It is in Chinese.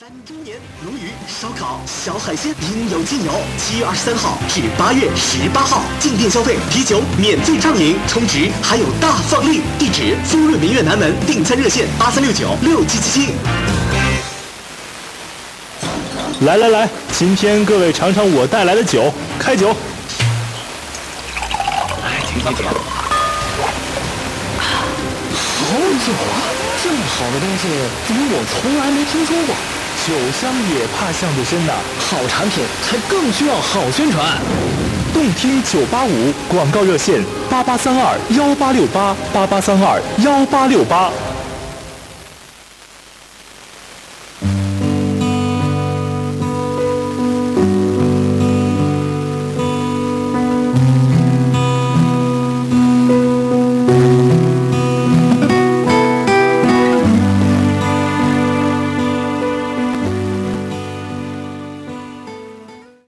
3周年，鲈鱼、烧烤、小海鲜应有尽有。7月23号至8月18号，进店消费啤酒免费畅饮，充值还有大放利。地址：丰润明月南门，订餐热线83696777。 来来来，今天各位尝尝我带来的酒，开酒。 停！好酒啊！这么好的东西，怎么我从来没听说过？ 酒香也怕巷子深呐， 好产品才更需要好宣传。 动听985广告热线：88321868，88321868。